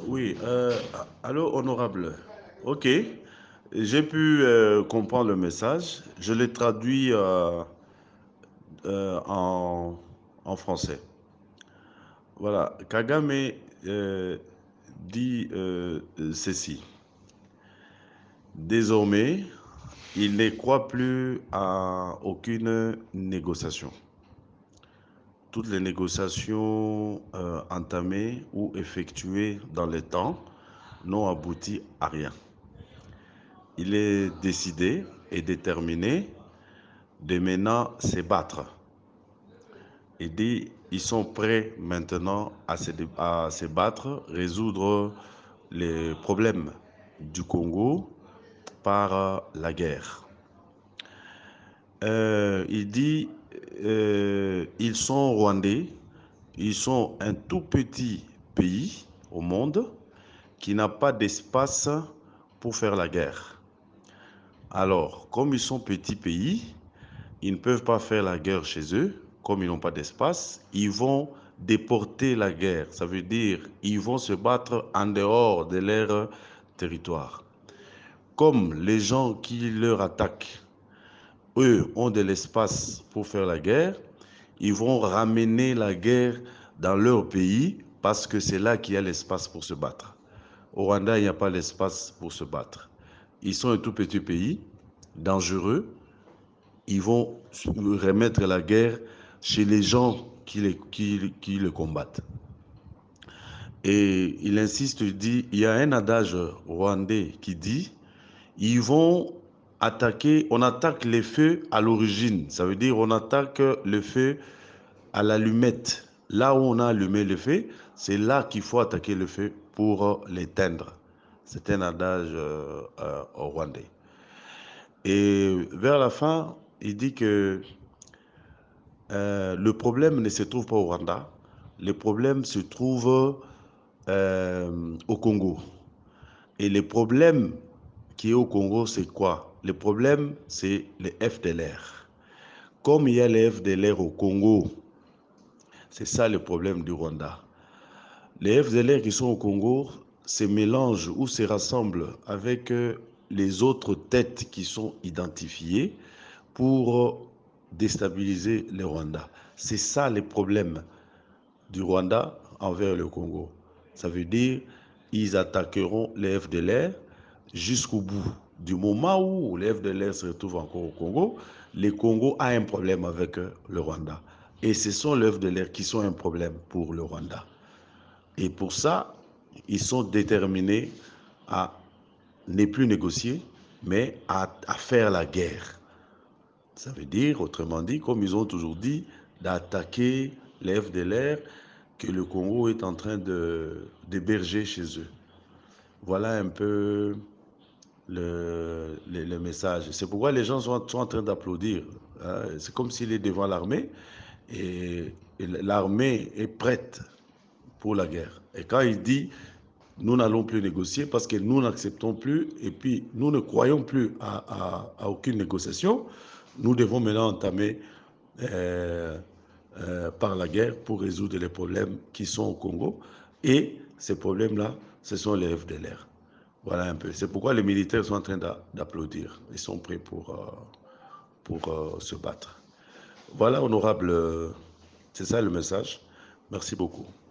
Oui, allô, honorable. Ok, j'ai pu comprendre le message. Je l'ai traduit euh, en, en français. Voilà, Kagame euh, dit ceci. Désormais, il ne croit plus à aucune négociation. Toutes les négociations entamées ou effectuées dans le temps n'ont abouti à rien. Il est décidé et déterminé de maintenant se battre. Il dit ils sont prêts maintenant à se battre, résoudre les problèmes du Congo par la guerre. Il dit ils sont rwandais, ils sont un tout petit pays au monde qui n'a pas d'espace pour faire la guerre. Alors, comme ils sont petits pays, ils ne peuvent pas faire la guerre chez eux, comme ils n'ont pas d'espace, ils vont déporter la guerre. Ça veut dire ils vont se battre en dehors de leur territoire. Comme les gens qui leur attaquent, eux, ont de l'espace pour faire la guerre, ils vont ramener la guerre dans leur pays parce que c'est là qu'il y a l'espace pour se battre. Au Rwanda, il n'y a pas l'espace pour se battre. Ils sont un tout petit pays, dangereux. Ils vont remettre la guerre chez les gens qui le combattent. Et il insiste, il dit, il y a un adage rwandais qui dit, ils vont attaquer, on attaque les feux à l'origine. Ça veut dire on attaque le feu à l'allumette. Là où on a allumé le feu, c'est là qu'il faut attaquer le feu pour l'éteindre. C'est un adage rwandais. Et vers la fin, il dit que le problème ne se trouve pas au Rwanda, le problème se trouve au Congo. Et le problème qui est au Congo, c'est quoi? Le problème, c'est les FDLR. Comme il y a les FDLR au Congo, c'est ça le problème du Rwanda. Les FDLR qui sont au Congo se mélangent ou se rassemblent avec les autres têtes qui sont identifiées pour déstabiliser le Rwanda. C'est ça le problème du Rwanda envers le Congo. Ça veut dire ils attaqueront les FDLR jusqu'au bout. Du moment où les FDLR se retrouvent encore au Congo, le Congo a un problème avec le Rwanda. Et ce sont les FDLR qui sont un problème pour le Rwanda. Et pour ça, ils sont déterminés à ne plus négocier, mais à faire la guerre. Ça veut dire, autrement dit, comme ils ont toujours dit, d'attaquer les FDLR que le Congo est en train d'héberger chez eux. Voilà un peu le message. C'est pourquoi les gens sont en train d'applaudir. Hein. C'est comme s'il est devant l'armée et l'armée est prête pour la guerre. Et quand il dit nous n'allons plus négocier parce que nous n'acceptons plus et puis nous ne croyons plus à aucune négociation, nous devons maintenant entamer par la guerre pour résoudre les problèmes qui sont au Congo. Et ces problèmes-là, ce sont les FDLR. Voilà un peu. C'est pourquoi les militaires sont en train d'applaudir. Ils sont prêts pour se battre. Voilà, honorable, c'est ça le message. Merci beaucoup.